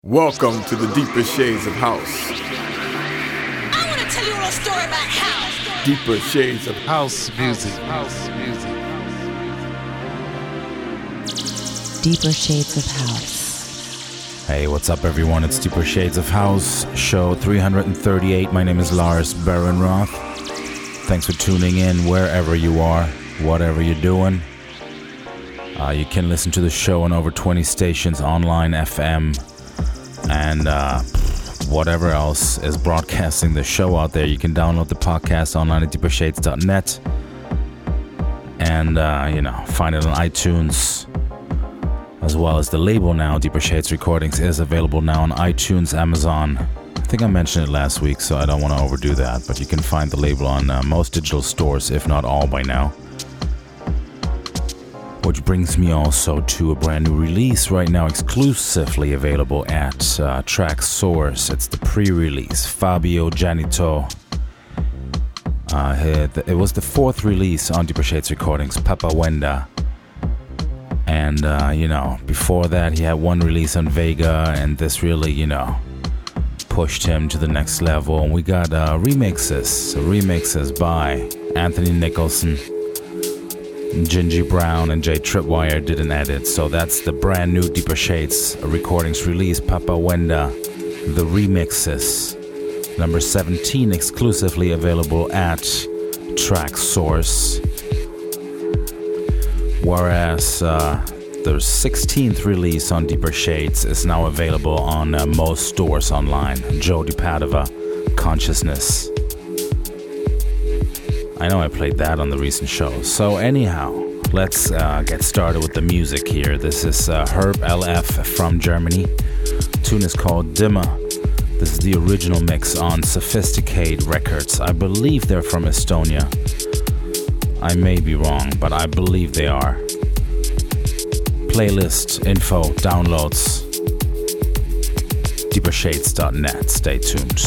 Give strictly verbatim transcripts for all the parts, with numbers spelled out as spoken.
Welcome to the Deeper Shades of House. I want to tell you a little story about house. Deeper Shades of House music. House music. Deeper Shades of House. Hey, what's up, everyone? It's Deeper Shades of House, show three thirty-eight. My name is Lars Barenroth. Thanks for tuning in wherever you are, whatever you're doing. Uh, you can listen to the show on over twenty stations, online, F M, and uh, whatever else is broadcasting the show out there. You can download the podcast online at deeper shades dot net and, uh, you know, find it on iTunes, as well as the label now. Deeper Shades Recordings is available now on iTunes, Amazon. I think I mentioned it last week, so I don't want to overdo that, but you can find the label on uh, most digital stores, if not all by now. Which brings me also to a brand new release right now, exclusively available at uh, Track Source. It's the pre-release, Fabio Janito. Uh, it, it was the fourth release on Deeper Shades Recordings, Papa Wenda. And, uh, you know, before that he had one release on Vega, and this really, you know, pushed him to the next level. And we got uh, remixes, remixes by Anthony Nicholson, Gingy Brown, and Jay Tripwire did an edit. So that's the brand new Deeper Shades Recordings release, Papa Wenda, the remixes. Number seventeen, exclusively available at Track Source. Whereas uh, the sixteenth release on Deeper Shades is now available on uh, most stores online. Joe DiPadova, Consciousness. I know I played that on the recent show. So anyhow, let's uh, get started with the music here. This is uh, Herb L F from Germany. The tune is called Dimmer. This is the original mix on Sophisticate Records. I believe they're from Estonia. I may be wrong, but I believe they are. Playlist, info, downloads, deeper shades dot net. Stay tuned.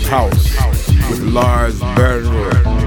of house with Lars Bernroth.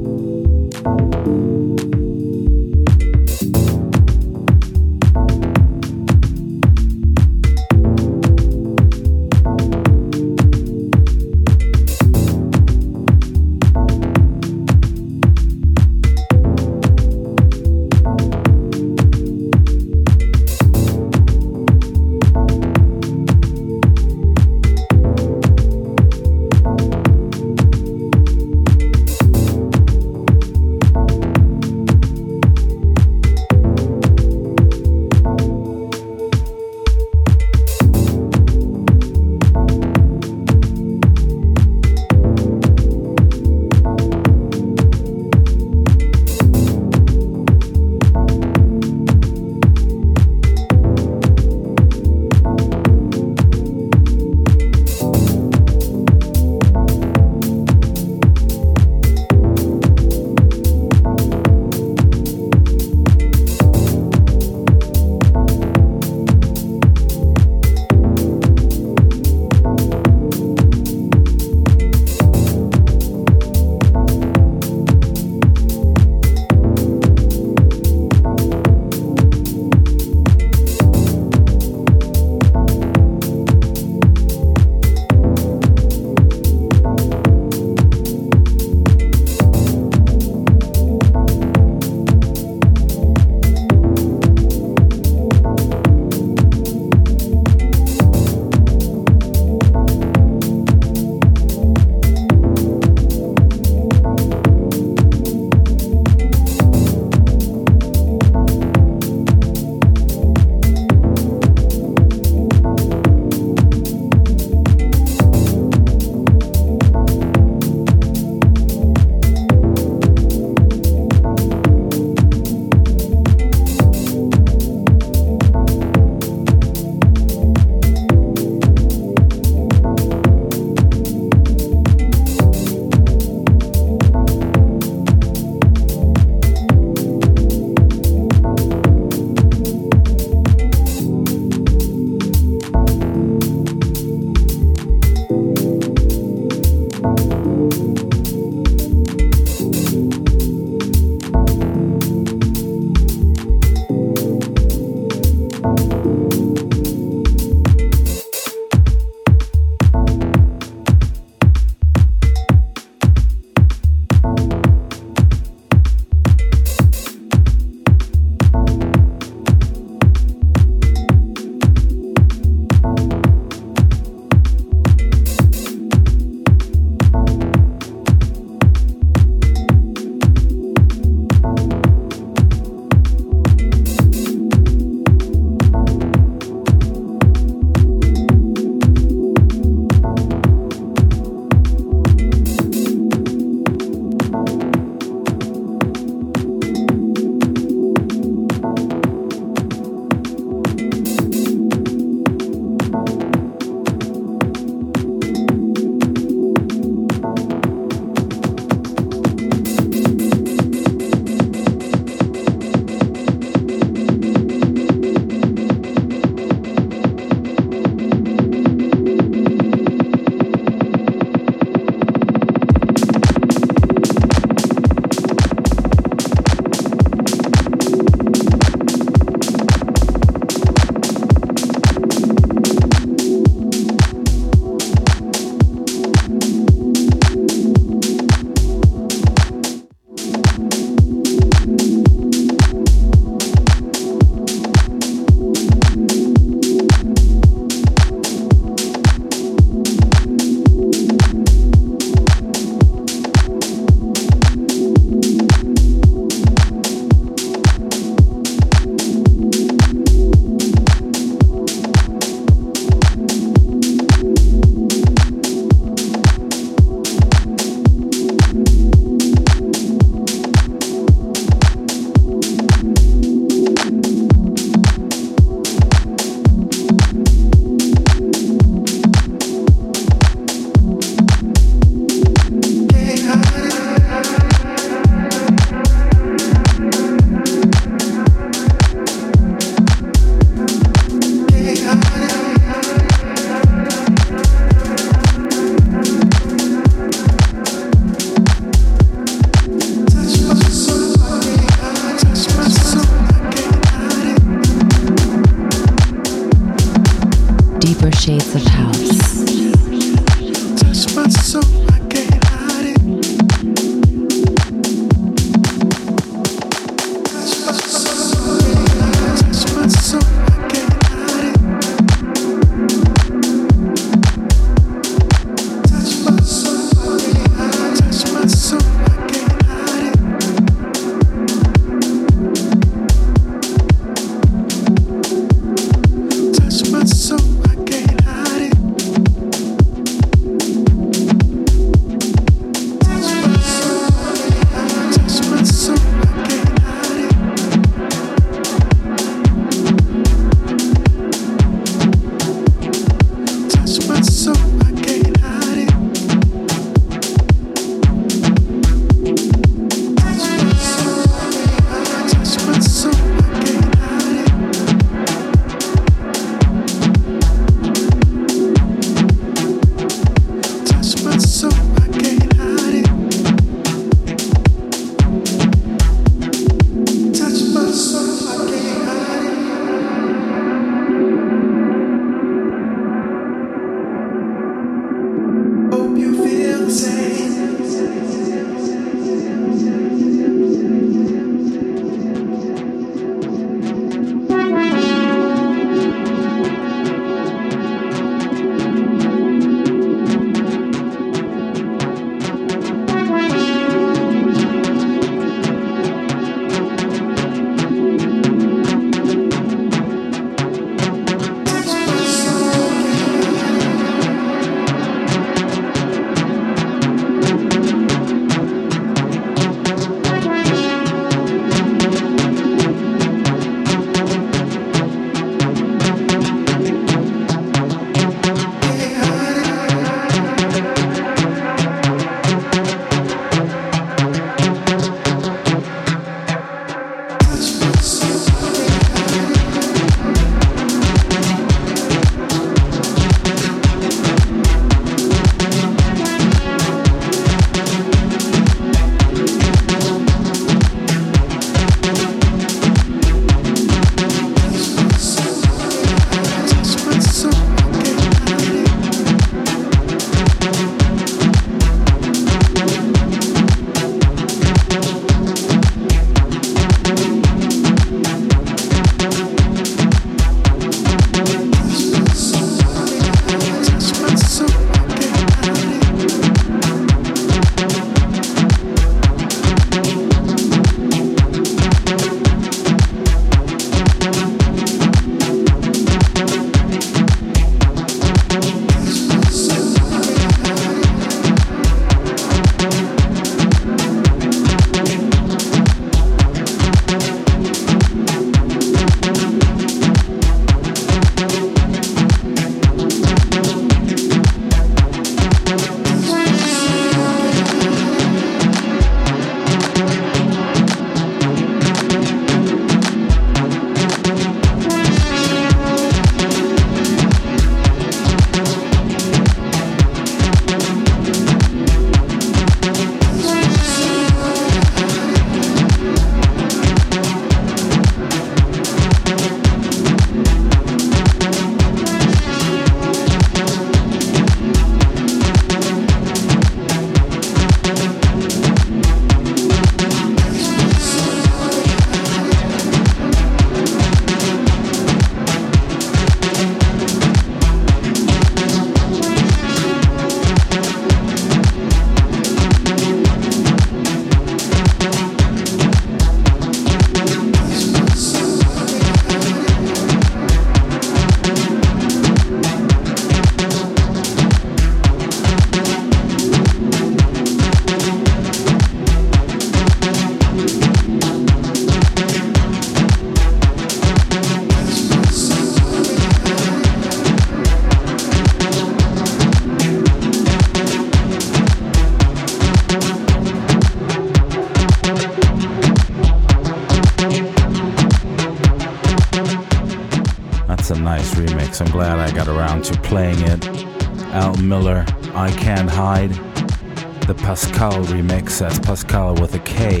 I'm glad I got around to playing it. Al Miller, I Can't Hide. The Pascal remix, that's Pascal with a K,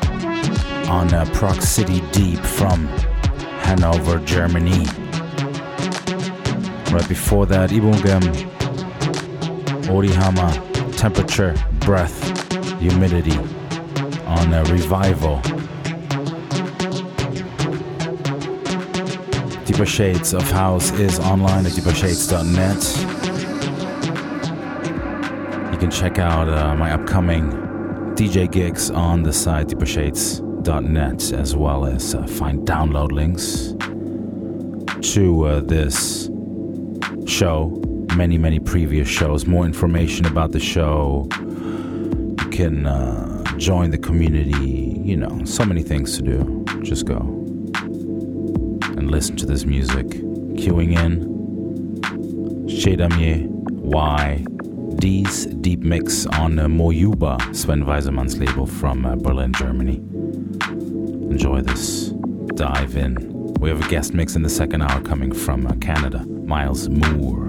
on uh, Proc City Deep from Hanover, Germany. Right before that, Ibungem, Orihama, temperature, breath, humidity on uh, Revival. Deeper Shades of House is online at deeper shades dot net. You can check out uh, my upcoming D J gigs on the site deeper shades dot net, as well as uh, find download links to uh, this show, many, many previous shows, more information about the show. You can uh, join the community, you know, so many things to do. Just go and listen to this music. Queuing in, Shedamir Y D's Deep Mix on uh, Mojuba, Sven Weisemann's label from uh, Berlin, Germany. Enjoy this. Dive in. We have a guest mix in the second hour coming from uh, Canada, Miles Moore.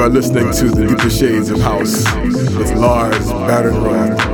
are listening to the Deeper Shades of House with Lars Badenroth.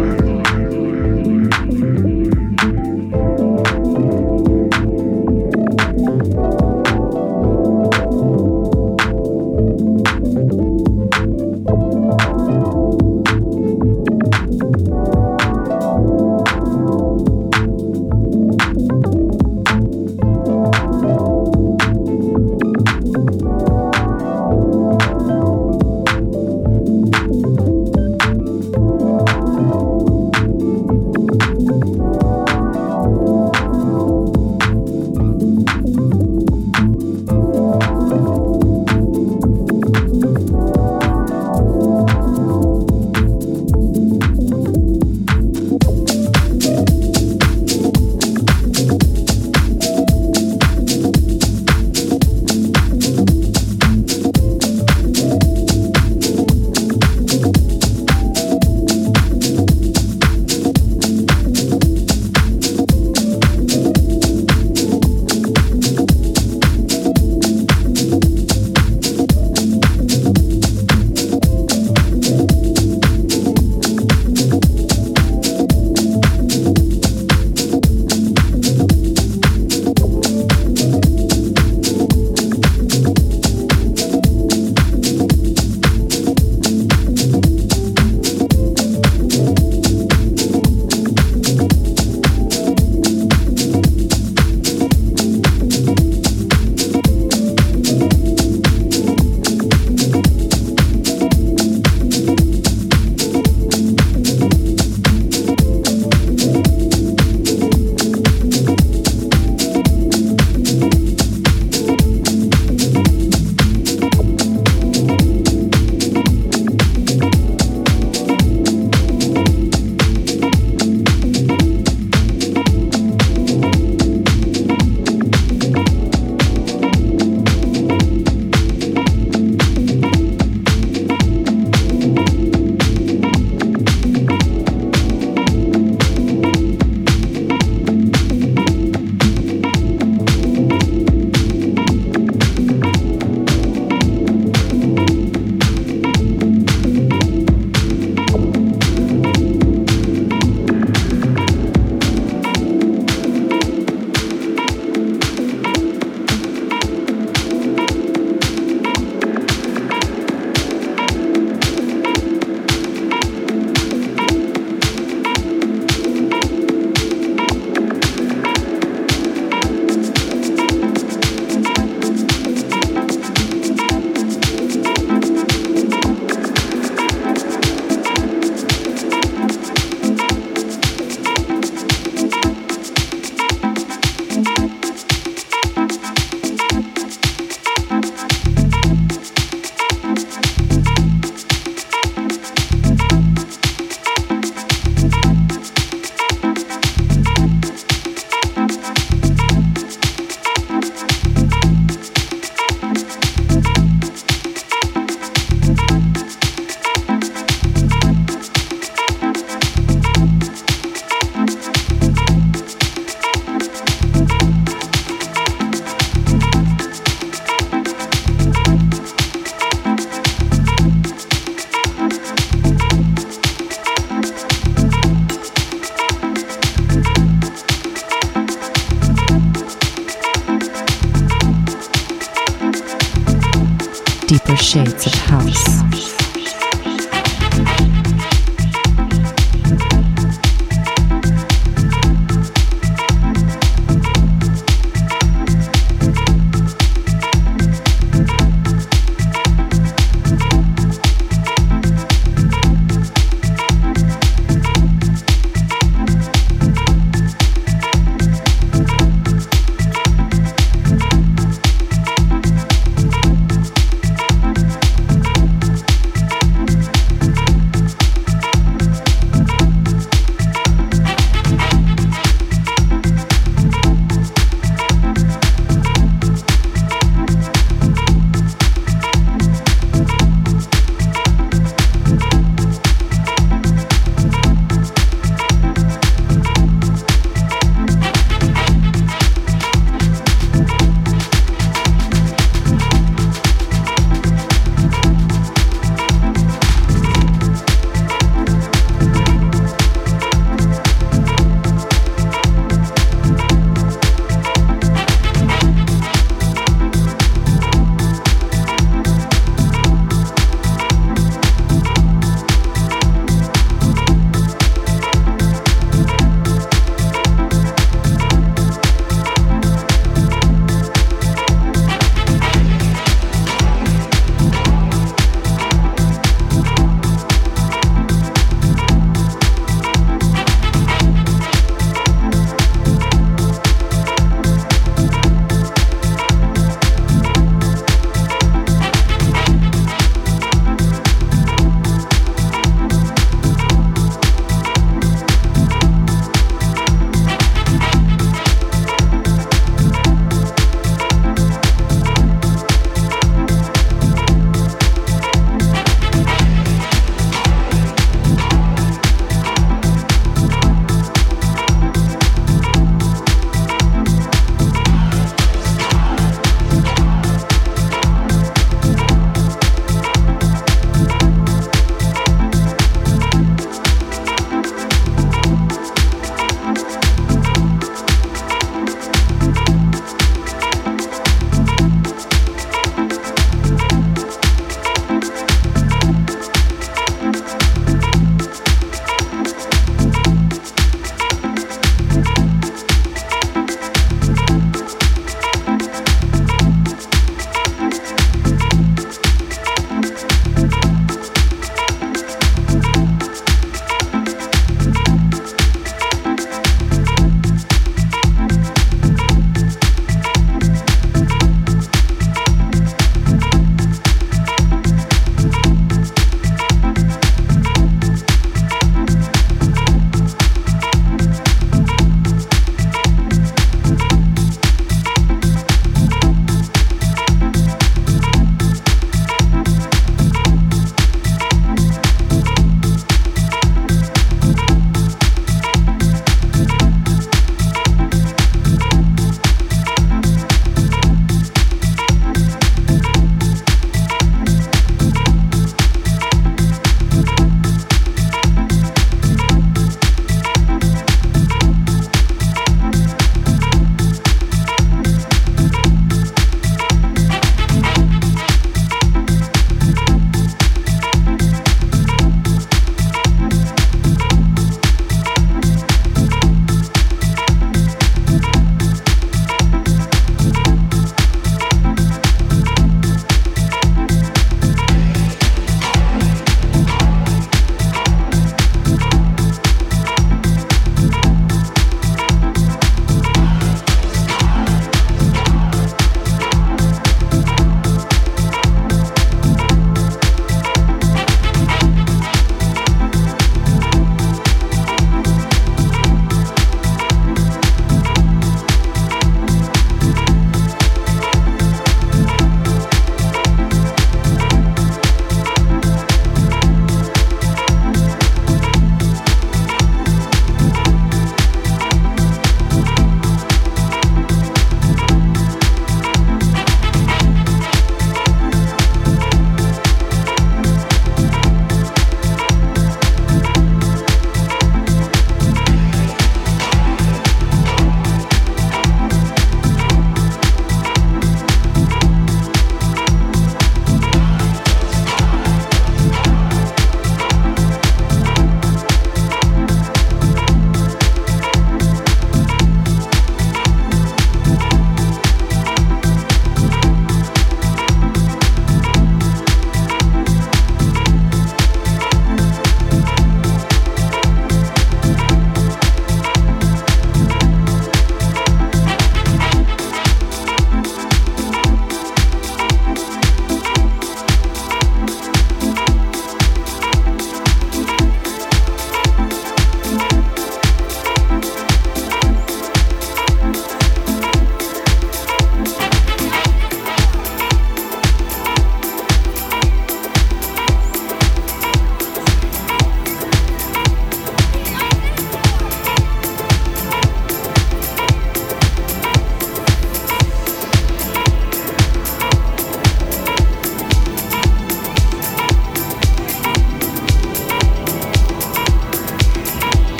Deeper Shades of House.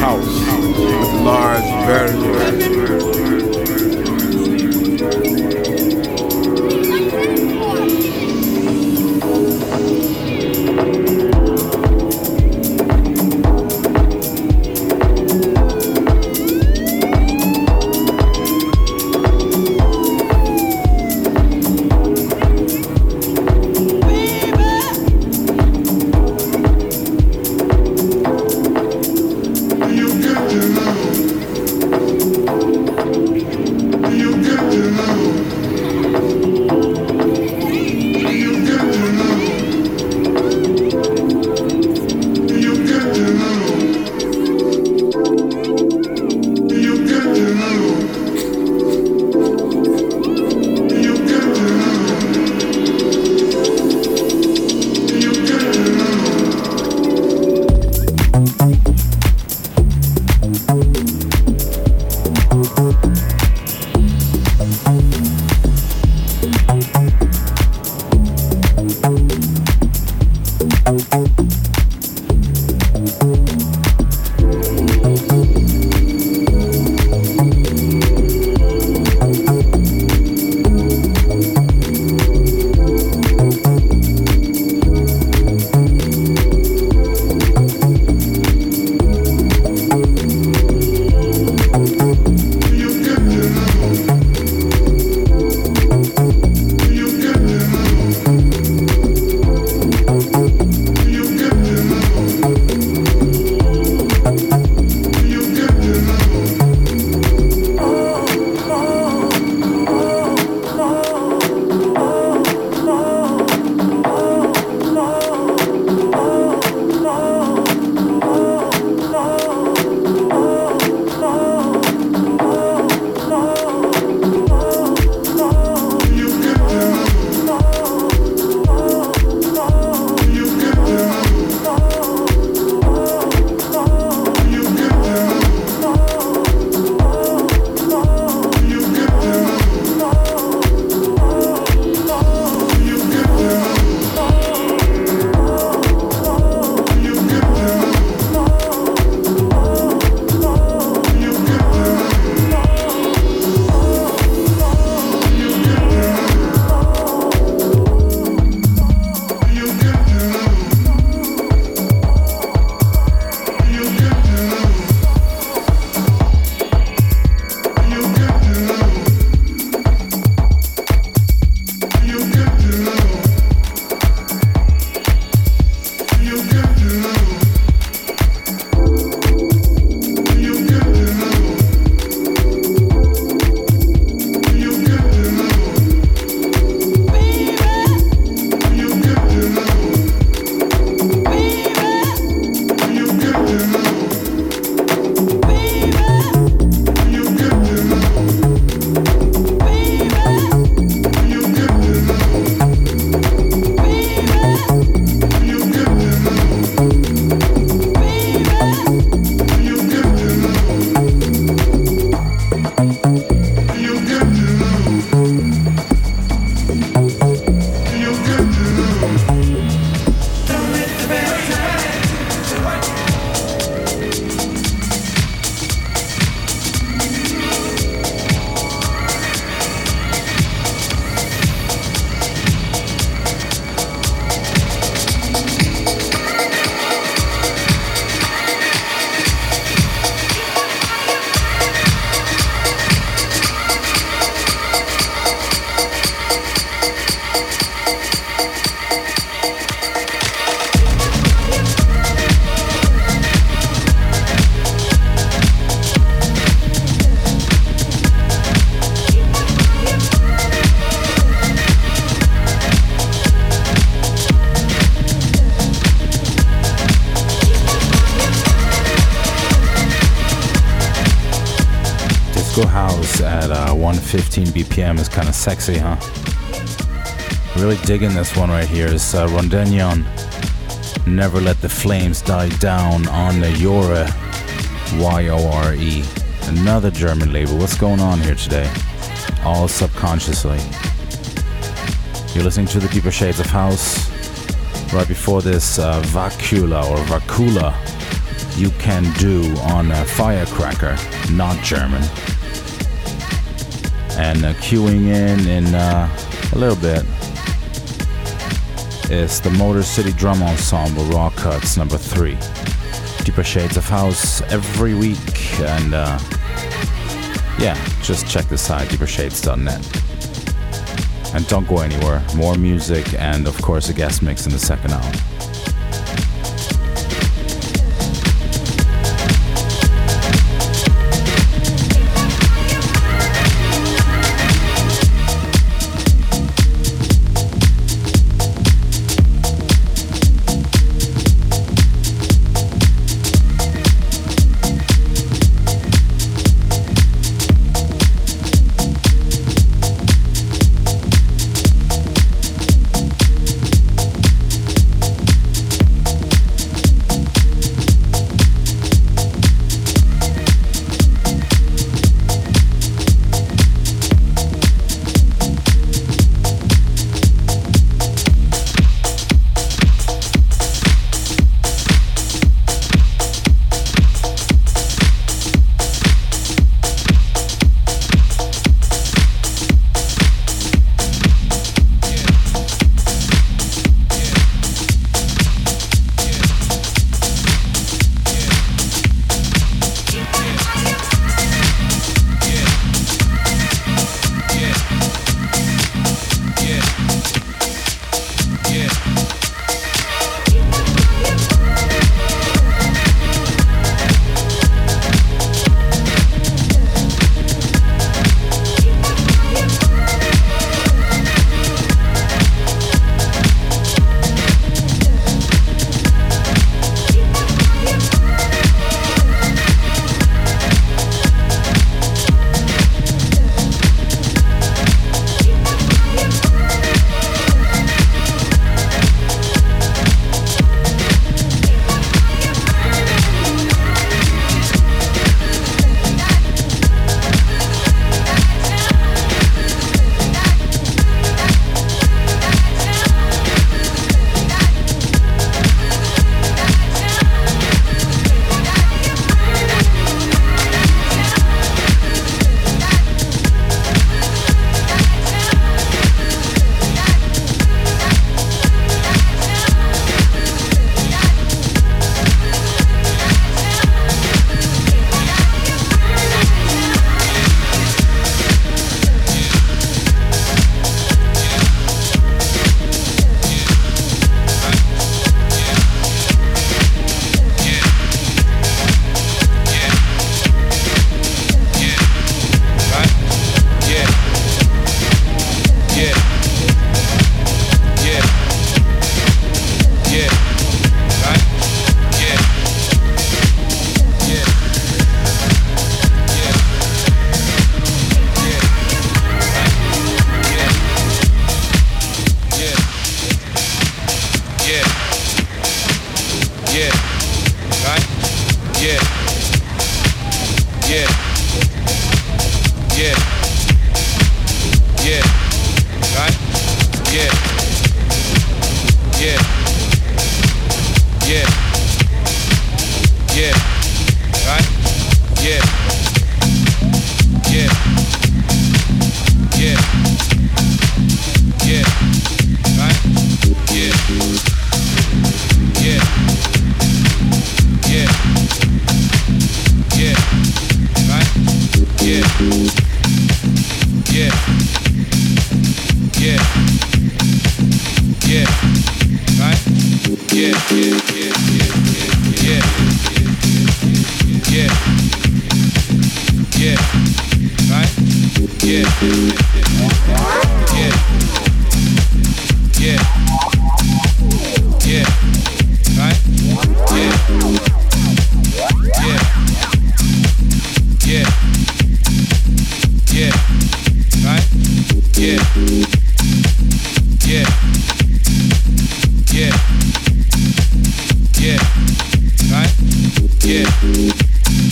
House with Lars Baron. House at uh, one fifteen B P M is kind of sexy, huh? Really digging this one right here. It's uh, Rondenion. Never Let the Flames Die Down on the Yore, Y O R E. Another German label. What's going on here today? All subconsciously. You're listening to the Deeper Shades of House. Right before this, uh, Vacula or Vacula You Can Do on uh, Firecracker, not German. And uh, queuing in in uh, a little bit is the Motor City Drum Ensemble Raw Cuts number three. Deeper Shades of House every week, and uh, yeah, just check the site deeper shades dot net. And don't go anywhere. More music and of course a guest mix in the second hour.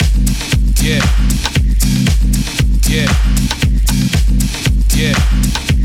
Yeah.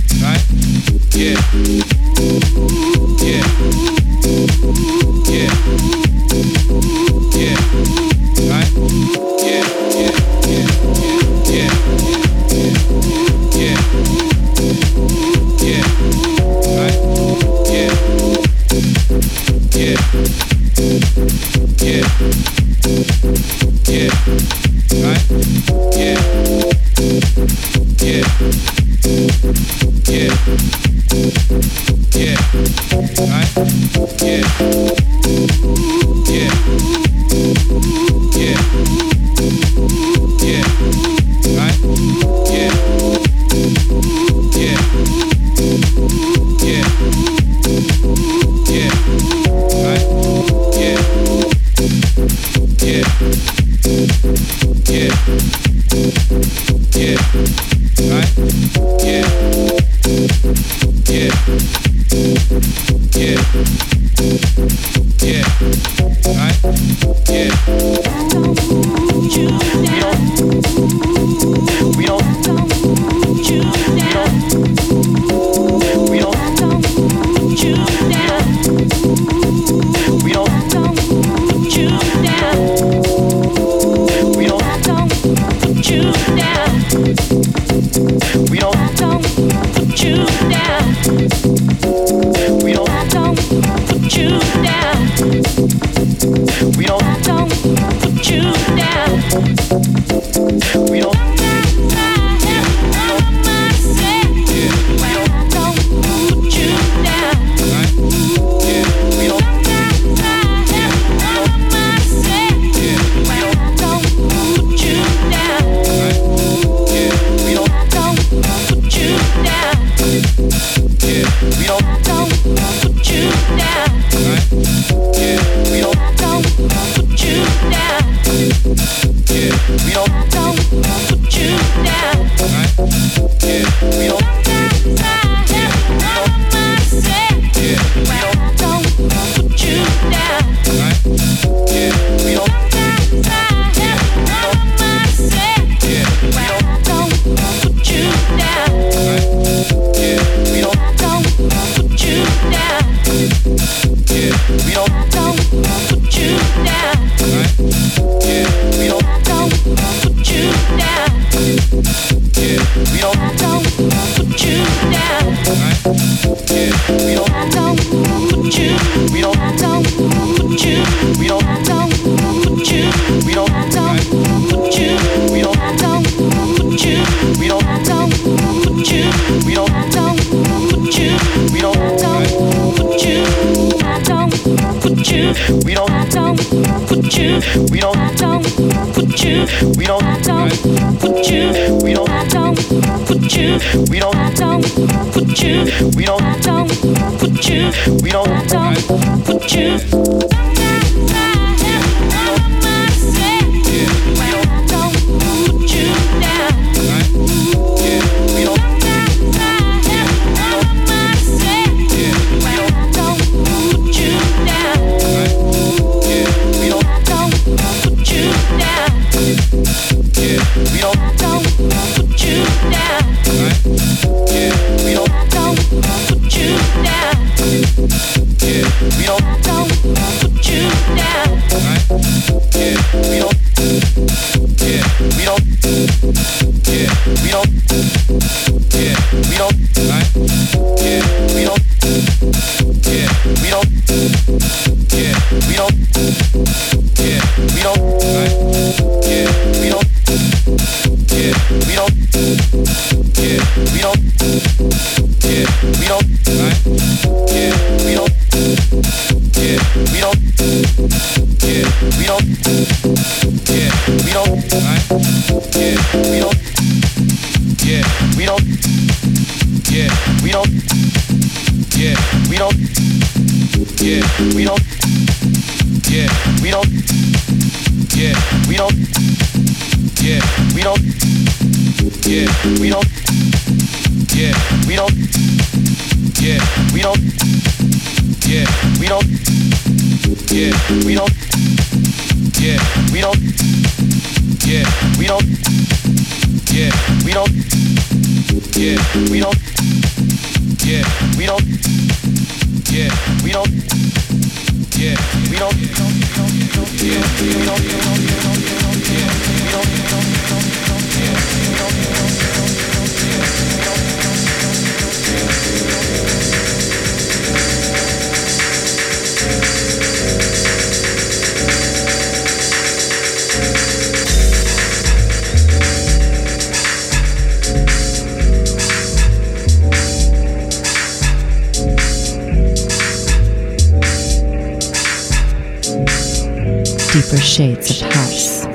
Deeper Shades of House.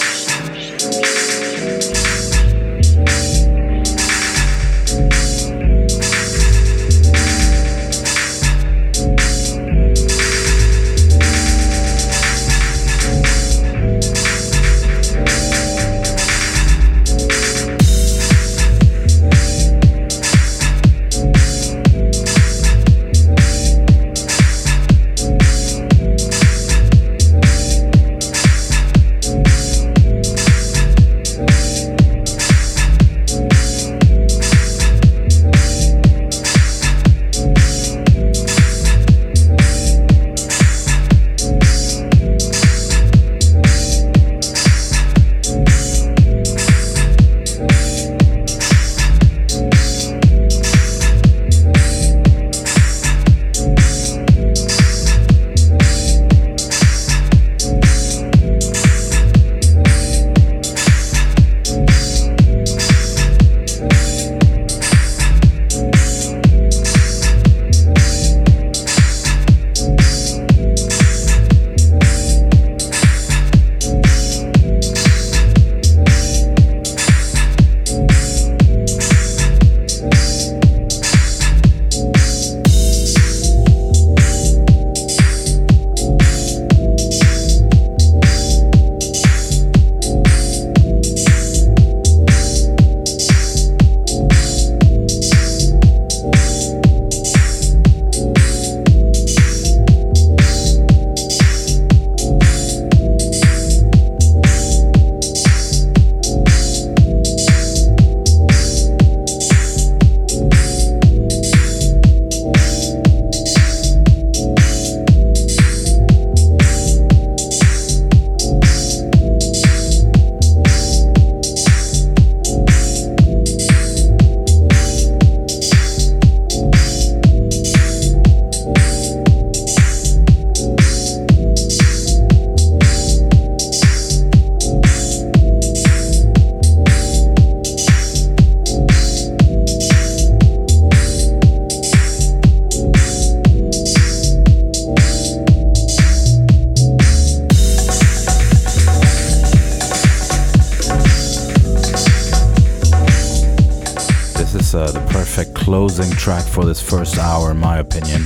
Uh, the perfect closing track for this first hour, in my opinion.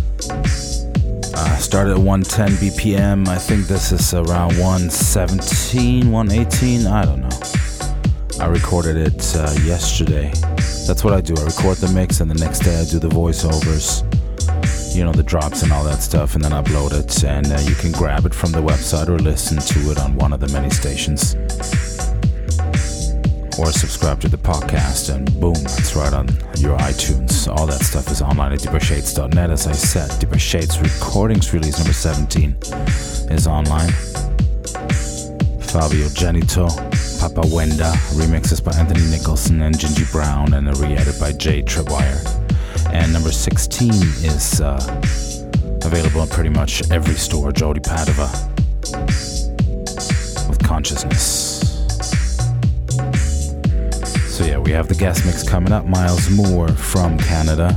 Uh, started at one ten B P M. I think this is around one seventeen, one eighteen. I don't know. I recorded it uh, yesterday. That's what I do. I record the mix, and the next day I do the voiceovers, you know, the drops and all that stuff, and then upload it. And uh, you can grab it from the website or listen to it on one of the many stations. Or subscribe to the podcast, and boom, it's right on your iTunes. All that stuff is online at deeper shades dot net. As I said, Deeper Shades Recordings release number seventeen is online. Fabio Janito, Papa Wenda, remixes by Anthony Nicholson and Gingy Brown, and a re-edit by Jay Trewire. And number sixteen is uh, available in pretty much every store. Jody Padova with Consciousness. So yeah, we have the guest mix coming up. Miles Moore from Canada.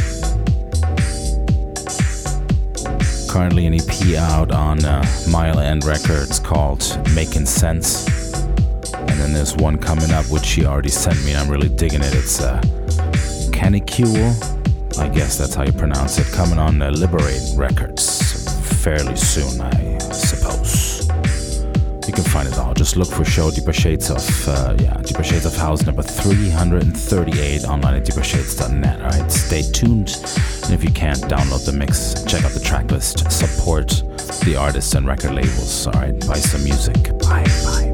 Currently an E P out on uh, Mile End Records called Making Sense. And then there's one coming up which he already sent me, and I'm really digging it. It's uh, Canicule, I guess that's how you pronounce it, coming on uh, Liberate Records fairly soon, I suppose. You can find it all. Just look for show Deeper Shades of uh, yeah, Deeper Shades of House number three thirty-eight online at deeper shades dot net. All right, stay tuned. And if you can't, download the mix, check out the track list, support the artists and record labels. All right, buy some music. Bye, bye.